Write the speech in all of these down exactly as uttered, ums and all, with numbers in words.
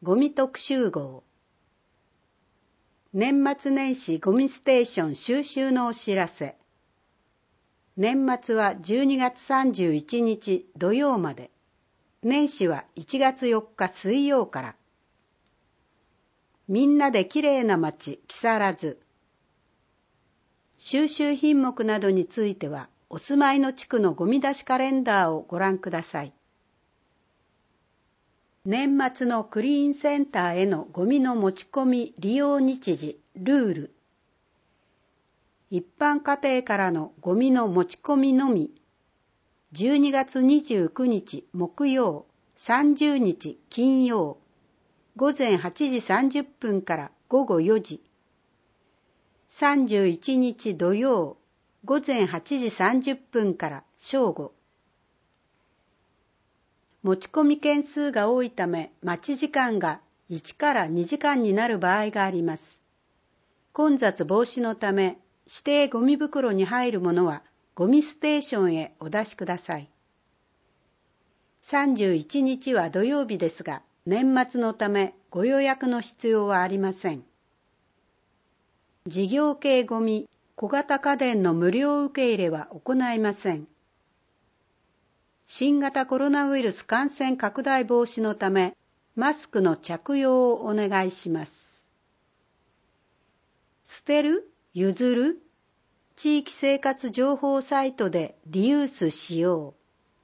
ゴミ特集号。年末年始ゴミステーション収集のお知らせ。年末はじゅうにがつさんじゅういちにち土曜まで。年始はいちがつよっか水曜から。みんなできれいな街木更津。収集品目などについてはお住まいの地区のゴミ出しカレンダーをご覧ください。年末のクリーンセンターへのゴミの持ち込み利用日時ルール。一般家庭からのゴミの持ち込みのみ。じゅうにがつにじゅうくにち木曜、さんじゅうにち金曜、ごぜんはちじさんじゅっぷんからごごよじ。さんじゅういちにち土曜、ごぜんはちじさんじゅっぷんから正午。持ち込み件数が多いため待ち時間がいちからにじかんになる場合があります。混雑防止のため指定ゴミ袋に入るものはゴミステーションへお出しください。さんじゅういちにちは土曜日ですが、年末のためご予約の必要はありません。事業系ゴミ、小型家電の無料受け入れは行いません。新型コロナウイルス感染拡大防止のため、マスクの着用をお願いします。捨てる、譲る、地域生活情報サイトでリユースしよう。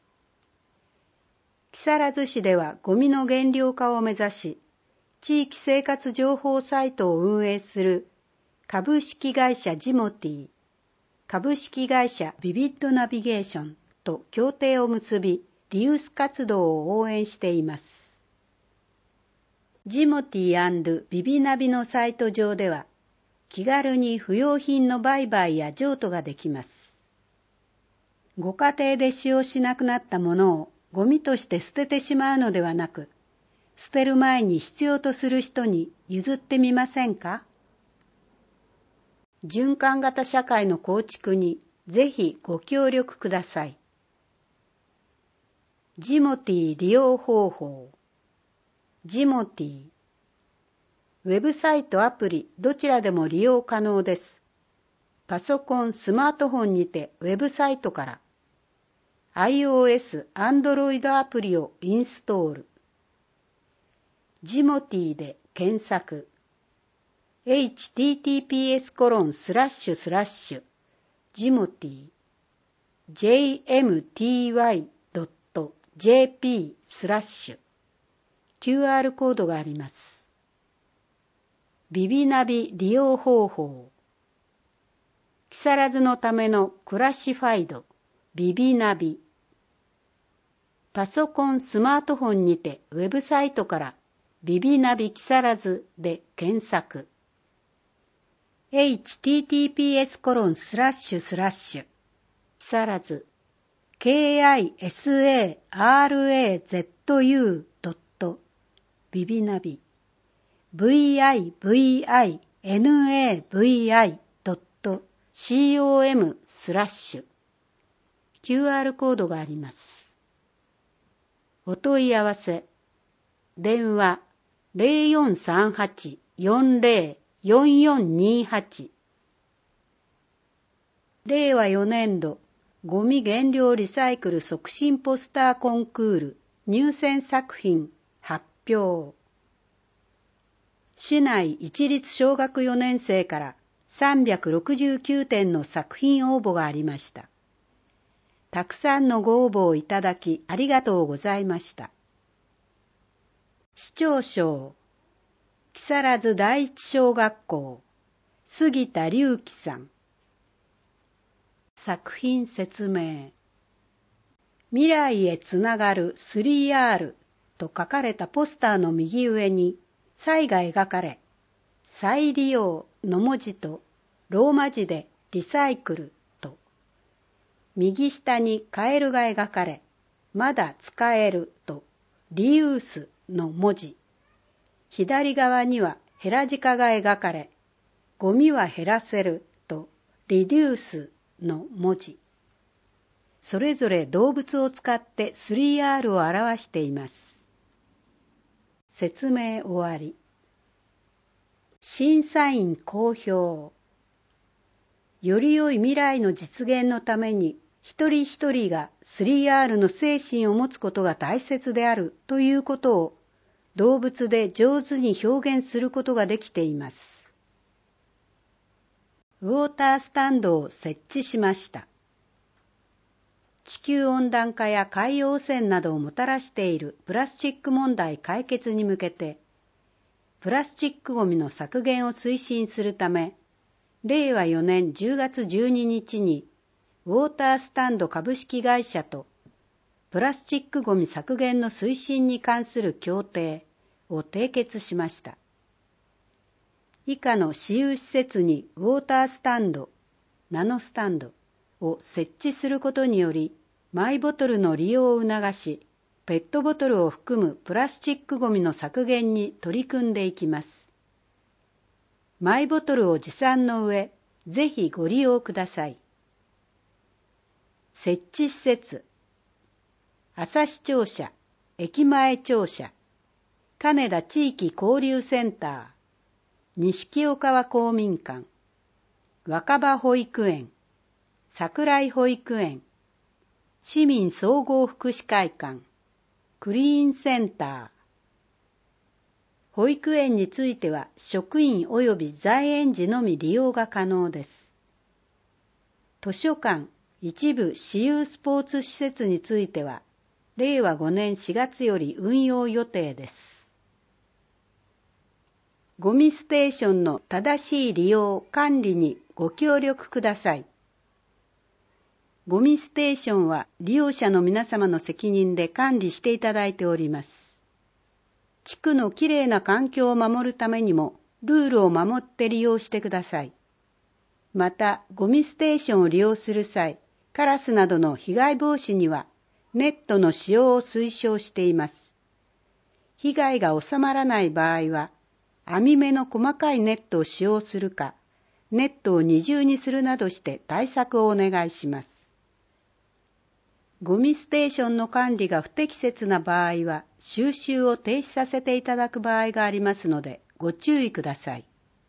木更津市ではゴミの減量化を目指し、地域生活情報サイトを運営する株式会社ジモティ、株式会社ビビッドナビゲーションと協定を結び、リユース活動を応援しています。ジモティ&ビビナビのサイト上では、気軽に不用品の売買や譲渡ができます。ご家庭で使用しなくなったものをゴミとして捨ててしまうのではなく、捨てる前に必要とする人に譲ってみませんか？循環型社会の構築にぜひご協力ください。ジモティ利用方法。ジモティ。ウェブサイト、アプリ、どちらでも利用可能です。パソコン、スマートフォンにてウェブサイトから iOS、Android アプリをインストール。ジモティで検索。エイチティーティーピーエスコロンスラッシュスラッシュジモティ ジェイエムティーワイドットジェーピー スラッシュ キューアール コードがあります。ビビナビ利用方法。木更津のためのクラシファイドビビナビ。パソコン、スマートフォンにてウェブサイトからビビナビ木更津で検索。エイチティーティーピーエスコロンスラッシュスラッシュ木更津 ケーアイエスエーアールエーゼットユー ドットビビナビ ブイアイブイアイエヌエーブイアイ ドット コム スラッシュ キューアール コードがあります。お問い合わせ電話 ゼロよんさんはち よんゼロ よんよんにはち。れいわよねんどゴミ減量リサイクル促進ポスターコンクール入選作品発表。市内一律小学よねん生からさんびゃくろくじゅうきゅうてんの作品応募がありました。たくさんのご応募をいただきありがとうございました。市長賞木更津第一小学校杉田隆樹さん。作品説明。未来へつながる スリーアール と書かれたポスターの右上にサが描かれ、再利用の文字とローマ字でリサイクルと、右下にカエルが描かれ、まだ使えるとリユースの文字。左側にはヘラジカが描かれ、ゴミは減らせるとリデュースの文字。それぞれ動物を使って スリーアール を表しています。 説明終わり。審査員公表。より良い未来の実現のために、一人一人が スリーアール の精神を持つことが大切であるということを動物で上手に表現することができています。ウォータースタンドを設置しました。地球温暖化や海洋汚染などをもたらしているプラスチック問題解決に向けて、プラスチックごみの削減を推進するため、れいわよねんじゅうがつじゅうににちにウォータースタンド株式会社とプラスチックごみ削減の推進に関する協定を締結しました。以下の私有施設にウォータースタンド、ナノスタンドを設置することにより、マイボトルの利用を促し、ペットボトルを含むプラスチックごみの削減に取り組んでいきます。マイボトルを持参の上、ぜひご利用ください。設置施設、朝日庁舎、駅前庁舎、金田地域交流センター、錦岡川公民館、若葉保育園、桜井保育園、市民総合福祉会館、クリーンセンター。保育園については職員及び在園児のみ利用が可能です。図書館、一部私有スポーツ施設については、れいわごねんしがつより運用予定です。ゴミステーションの正しい利用・管理にご協力ください。ゴミステーションは利用者の皆様の責任で管理していただいております。地区のきれいな環境を守るためにもルールを守って利用してください。また、ゴミステーションを利用する際、カラスなどの被害防止にはネットの使用を推奨しています。被害が収まらない場合は、網目の細かいネットを使用するか、ネットを二重にするなどして対策をお願いします。ゴミステーションの管理が不適切な場合は、収集を停止させていただく場合がありますので、ご注意ください。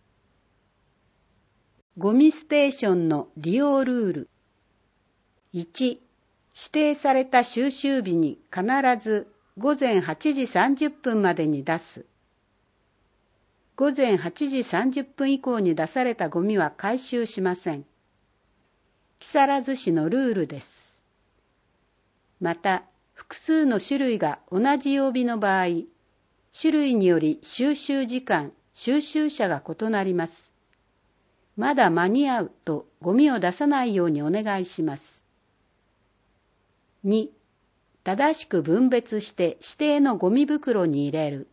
ゴミステーションの利用ルール。いち、指定された収集日に必ずごぜんはちじさんじゅっぷんまでに出す。ごぜんはちじさんじゅっぷん以降に出されたゴミは回収しません。木更津市のルールです。また、複数の種類が同じ曜日の場合、種類により収集時間、収集者が異なります。まだ間に合うとゴミを出さないようにお願いします。に、正しく分別して指定のゴミ袋に入れる。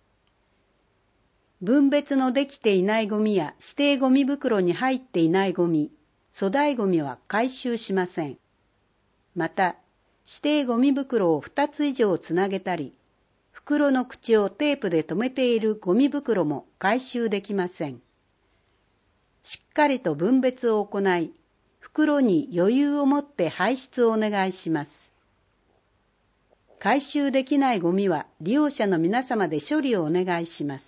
分別のできていないゴミや指定ゴミ袋に入っていないゴミ、粗大ゴミは回収しません。また、指定ゴミ袋をふたつ以上つなげたり、袋の口をテープで留めているゴミ袋も回収できません。しっかりと分別を行い、袋に余裕を持って排出をお願いします。回収できないゴミは利用者の皆様で処理をお願いします。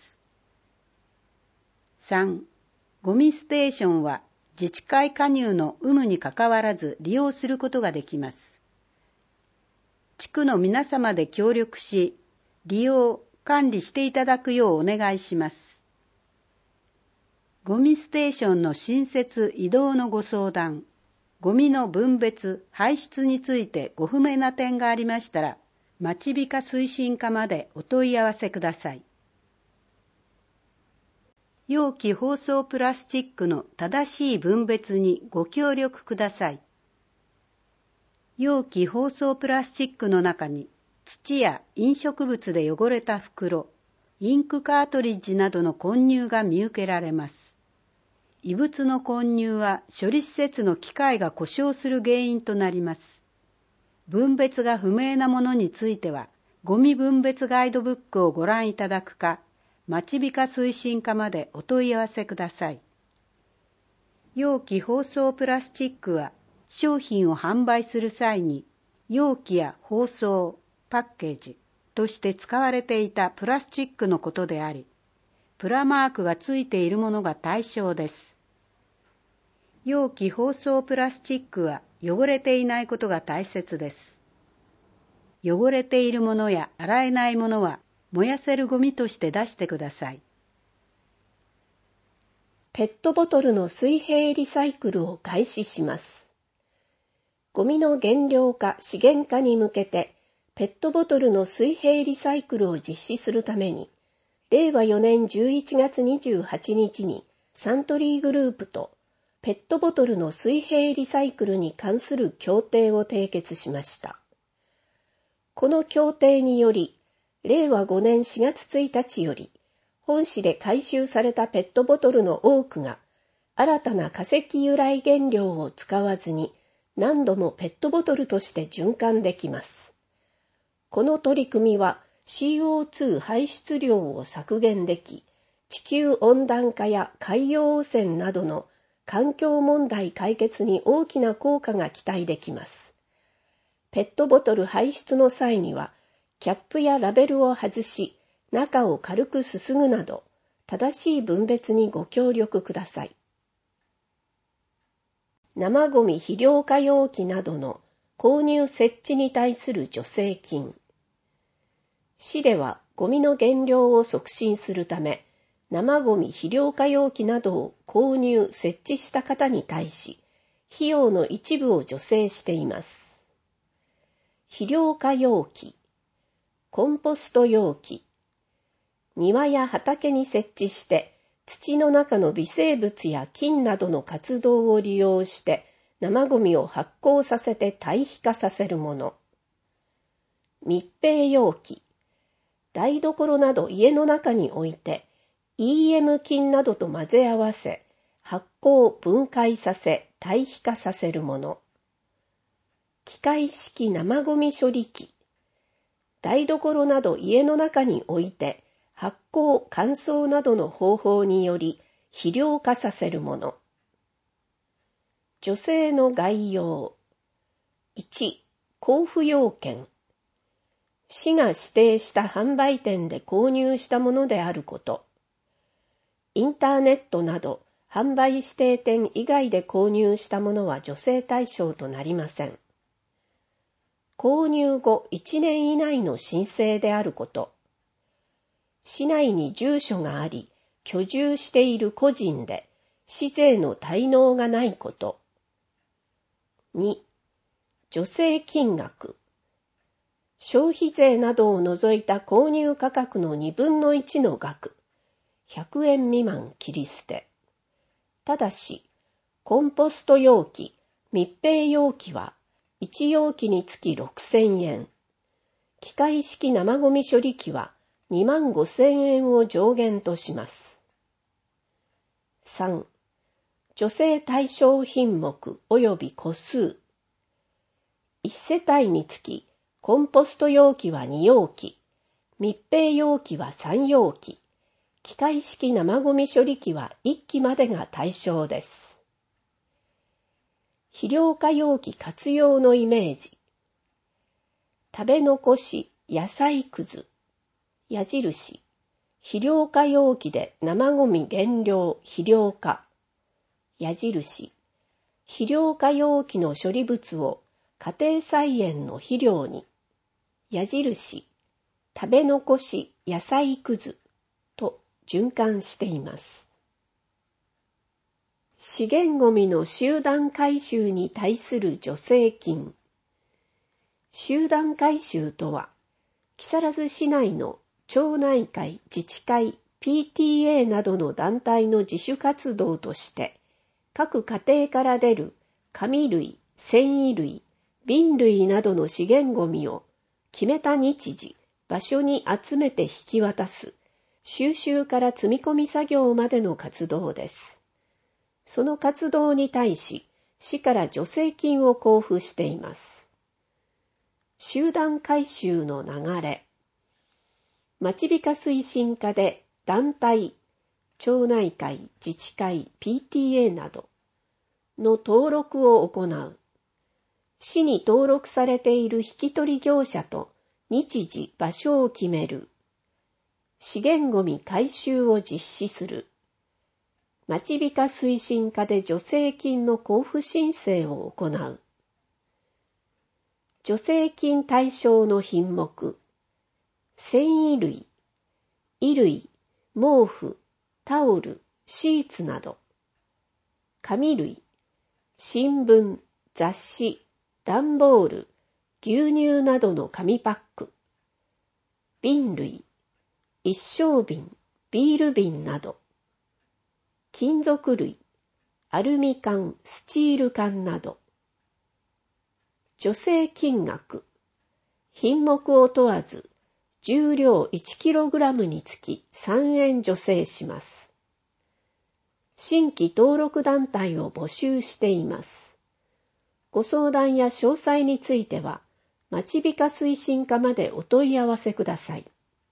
さん、ゴミステーションは自治会加入の有無にかかわらず利用することができます。地区の皆様で協力し、利用・管理していただくようお願いします。ゴミステーションの新設・移動のご相談、ゴミの分別・排出についてご不明な点がありましたら、まちびか推進課までお問い合わせください。容器包装プラスチックの正しい分別にご協力ください。容器包装プラスチックの中に土や飲食物で汚れた袋、インクカートリッジなどの混入が見受けられます。異物の混入は処理施設の機械が故障する原因となります。分別が不明なものについては、ゴミ分別ガイドブックをご覧いただくか、まちびか推進課までお問い合わせください。容器包装プラスチックは、商品を販売する際に、容器や包装、パッケージ、 として使われていたプラスチックのことであり、プラマークがついているものが対象です。容器包装プラスチックは汚れていないことが大切です。汚れているものや洗えないものは燃やせるゴミとして出してください。 ペットボトルの水平リサイクルを開始します。ゴミの減量化・資源化に向けて、ペットボトルの水平リサイクルを実施するために、れいわよねんじゅういちがつにじゅうはちにちにサントリーグループとペットボトルの水平リサイクルに関する協定を締結しました。この協定により、れいわごねんしがつついたちより、本市で回収されたペットボトルの多くが、新たな化石由来原料を使わずに、何度もペットボトルとして循環できます。この取り組みは シーオーツー 排出量を削減でき、地球温暖化や海洋汚染などの環境問題解決に大きな効果が期待できます。ペットボトル排出の際には、キャップやラベルを外し、中を軽くすすぐなど、正しい分別にご協力ください。生ゴミ肥料化容器などの購入設置に対する助成金。市ではゴミの減量を促進するため、生ゴミ肥料化容器などを購入設置した方に対し、費用の一部を助成しています。肥料化容器、コンポスト容器、庭や畑に設置して土の中の微生物や菌などの活動を利用して生ゴミを発酵させて堆肥化させるもの。密閉容器、台所など家の中に置いて イーエム 菌などと混ぜ合わせ発酵分解させ堆肥化させるもの。機械式生ゴミ処理機、台所など家の中に置いて発酵乾燥などの方法により肥料化させるもの。助成の概要。いち、交付要件。市が指定した販売店で購入したものであること。インターネットなど販売指定店以外で購入したものは助成対象となりません。購入後いちねん以内の申請であること。市内に住所があり、居住している個人で、市税の滞納がないこと。に、助成金額。消費税などを除いた購入価格のにぶんのいちの額、ひゃくえん未満切り捨て。ただし、コンポスト容器、密閉容器はいち容器につきろくせんえん。機械式生ゴミ処理機はにまんごせんえんを上限とします。さん、助成対象品目及び個数。いち世帯につき、コンポスト容器はに容器、密閉容器はさん容器、機械式生ゴミ処理機はいっきまでが対象です。肥料化容器活用のイメージ。食べ残し、野菜くず、矢印、肥料化容器で生ゴミ減量肥料化、矢印、肥料化容器の処理物を家庭菜園の肥料に、矢印、食べ残し野菜くずと循環しています。資源ゴミの集団回収に対する助成金。集団回収とは、木更津市内の町内会、自治会、ピーティーエー などの団体の自主活動として、各家庭から出る紙類、繊維類、瓶類などの資源ゴミを決めた日時、場所に集めて引き渡す、収集から積み込み作業までの活動です。その活動に対し、市から助成金を交付しています。集団回収の流れ。まちびか推進課で団体、町内会、自治会、ピーティーエー などの登録を行う。市に登録されている引き取り業者と日時、場所を決める。資源ごみ回収を実施する。町美化推進課で助成金の交付申請を行う。助成金対象の品目。繊維類、衣類、毛布、タオル、シーツなど。紙類、新聞、雑誌、段ボール、牛乳などの紙パック。瓶類、一升瓶、ビール瓶など。金属類、アルミ缶、スチール缶など。助成金額、品目を問わず、重量 いちキログラム につきさんえん助成します。新規登録団体を募集しています。ご相談や詳細については、町美化推進課までお問い合わせください。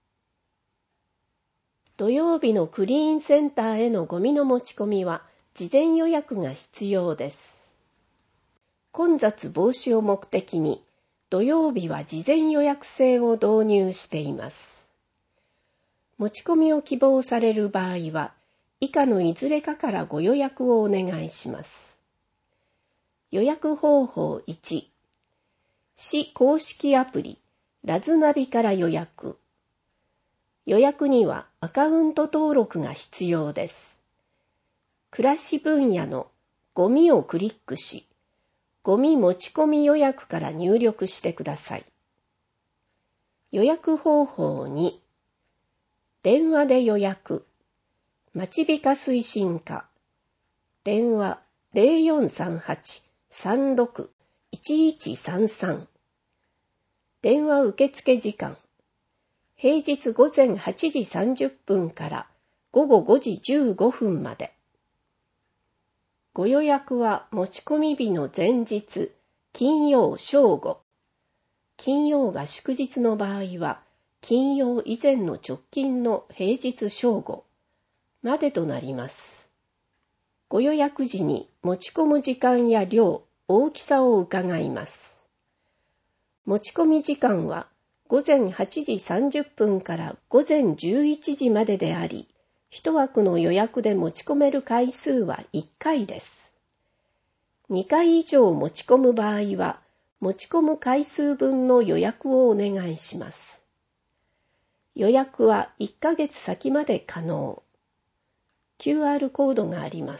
土曜日のクリーンセンターへのゴミの持ち込みは事前予約が必要です。混雑防止を目的に土曜日は事前予約制を導入しています。持ち込みを希望される場合は以下のいずれかからご予約をお願いします。予約方法いち、市公式アプリラズナビから予約。予約にはアカウント登録が必要です。暮らし分野のゴミをクリックし、ゴミ持ち込み予約から入力してください。予約方法に、電話で予約、町美化推進課、電話 ゼロよんさんはち さんろく いちいちさんさん、電話受付時間、平日午前はちじさんじゅっぷんから午後ごじじゅうごふんまで。ご予約は持ち込み日の前日、金曜正午。金曜が祝日の場合は、金曜以前の直近の平日正午までとなります。ご予約時に持ち込む時間や量、大きさを伺います。持ち込み時間は午前はちじさんじゅっぷんから午前じゅういちじまでであり、一枠の予約で持ち込める回数はいっかいです。にかい以上持ち込む場合は、持ち込む回数分の予約をお願いします。予約はいっかげつ先まで可能。キューアール コードがあります。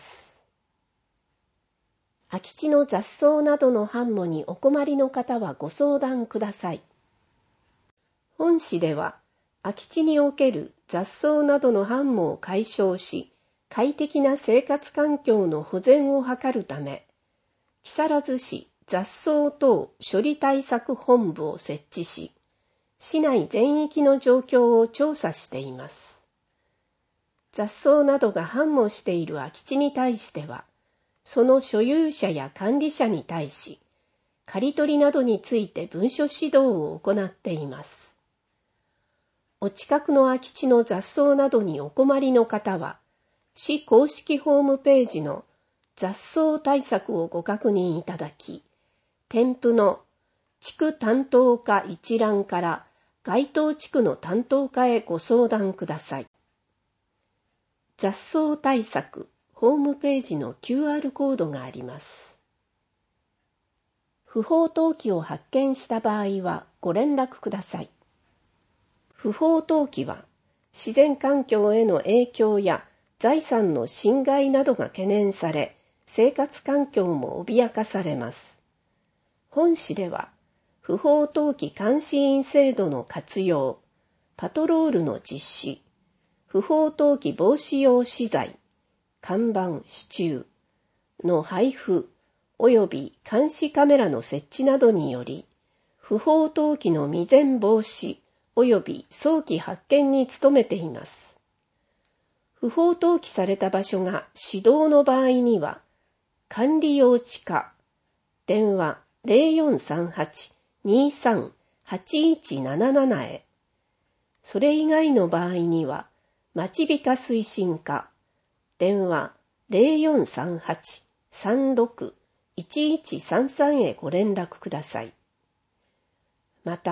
空き地の雑草などの繁茂にお困りの方はご相談ください。本市では、空き地における雑草などの繁茂を解消し、快適な生活環境の保全を図るため、木更津市雑草等処理対策本部を設置し、市内全域の状況を調査しています。雑草などが繁茂している空き地に対しては、その所有者や管理者に対し、刈り取りなどについて文書指導を行っています。お近くの空き地の雑草などにお困りの方は、市公式ホームページの雑草対策をご確認いただき、添付の地区担当課一覧から該当地区の担当課へご相談ください。雑草対策ホームページの キューアール コードがあります。不法投棄を発見した場合はご連絡ください。不法投棄は自然環境への影響や財産の侵害などが懸念され、生活環境も脅かされます。本市では、不法投棄監視員制度の活用、パトロールの実施、不法投棄防止用資材、看板、支柱の配布及び監視カメラの設置などにより、不法投棄の未然防止及び早期発見に努めています。不法投棄された場所が市道の場合には、管理用地課、電話 ゼロよんさんはち にさん はちいちななな へ、それ以外の場合には、町美化推進課、電話 ゼロよんさんはち さんろく いちいちさんさん へご連絡ください。また、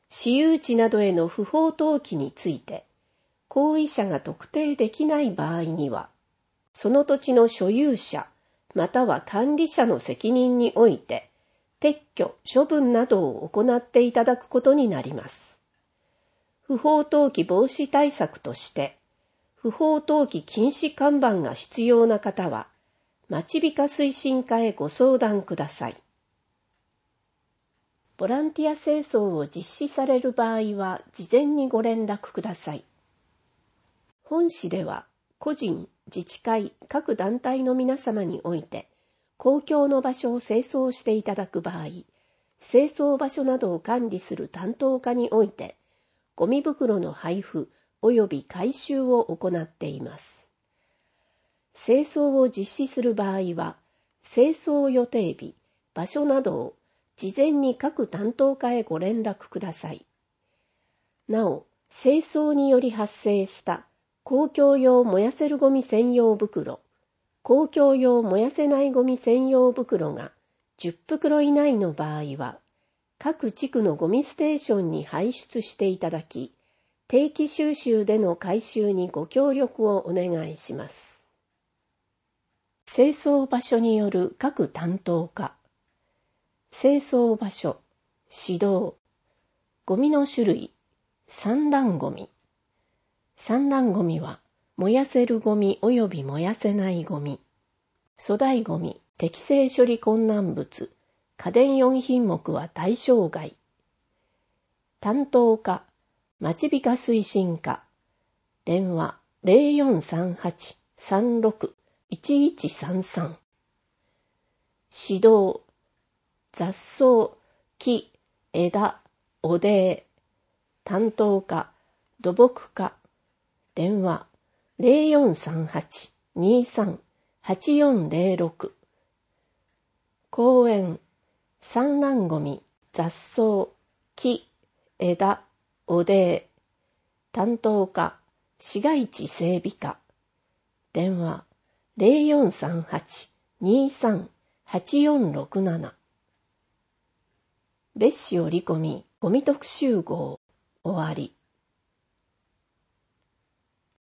私有地などへの不法投棄について、行為者が特定できない場合には、その土地の所有者または管理者の責任において、撤去・処分などを行っていただくことになります。不法投棄防止対策として、不法投棄禁止看板が必要な方は、町美化推進課へご相談ください。ボランティア清掃を実施される場合は、事前にご連絡ください。本市では、個人、自治会、各団体の皆様において、公共の場所を清掃していただく場合、清掃場所などを管理する担当課において、ゴミ袋の配布及び回収を行っています。清掃を実施する場合は、清掃予定日、場所などを事前に各担当課へご連絡ください。なお、清掃により発生した公共用燃やせるゴミ専用袋、公共用燃やせないゴミ専用袋がじゅっ袋以内の場合は、各地区のゴミステーションに排出していただき、定期収集での回収にご協力をお願いします。清掃場所による各担当課、清掃場所、指導、ゴミの種類、散乱ゴミ。散乱ゴミは、燃やせるゴミ及び燃やせないゴミ、粗大ゴミ、適正処理困難物、家電よん品目は対象外。担当課、町美化推進課、電話 ゼロよんさんはち さんろく いちいちさんさん。指導、雑草、木、枝、おでー。担当課、土木課、電話 ゼロよんさんはち にさん はちよんゼロろく。公園、散乱ゴミ、雑草、木、枝、おでー。担当課、市街地整備課、電話 ゼロよんさんはち にさん はちよんろくなな。別紙折り込みゴミ特集号終わり。